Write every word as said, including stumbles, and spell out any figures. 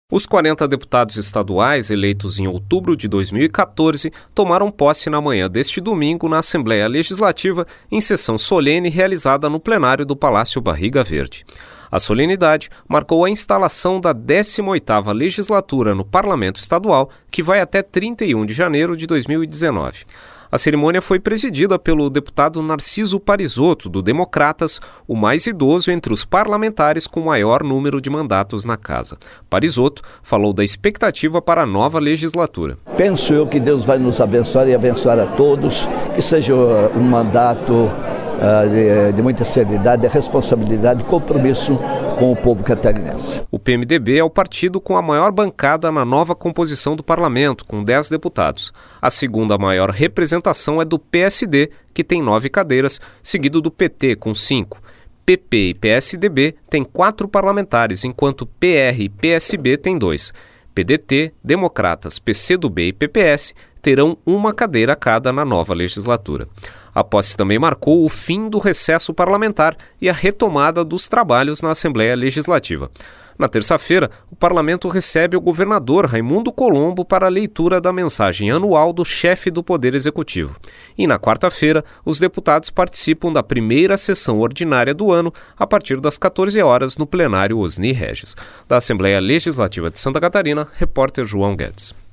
Os quarenta deputados estaduais eleitos em outubro de dois mil e quatorze tomaram posse na manhã deste domingo na Assembleia Legislativa em sessão solene realizada no plenário do Palácio Barriga Verde. A solenidade marcou a instalação da décima oitava legislatura no Parlamento Estadual, que vai até trinta e um de janeiro de dois mil e dezenove. A cerimônia foi presidida pelo deputado Narciso Parisotto, do Democratas, o mais idoso entre os parlamentares com maior número de mandatos na casa. Parisotto falou da expectativa para a nova legislatura. Penso eu que Deus vai nos abençoar e abençoar a todos, que seja um mandato uh, de, de muita seriedade, responsabilidade e compromisso com o povo catarinense. O P M D B é o partido com a maior bancada na nova composição do parlamento, com dez deputados. A segunda maior representação é do P S D, que tem nove cadeiras, seguido do P T, com cinco. P P e P S D B têm quatro parlamentares, enquanto P R e P S B têm dois. P D T, Democratas, P C do B e P P S terão uma cadeira cada na nova legislatura. A posse também marcou o fim do recesso parlamentar e a retomada dos trabalhos na Assembleia Legislativa. Na terça-feira, o parlamento recebe o governador Raimundo Colombo para a leitura da mensagem anual do chefe do Poder Executivo. E na quarta-feira, os deputados participam da primeira sessão ordinária do ano a partir das quatorze horas no plenário Osni Regis. Da Assembleia Legislativa de Santa Catarina, repórter João Guedes.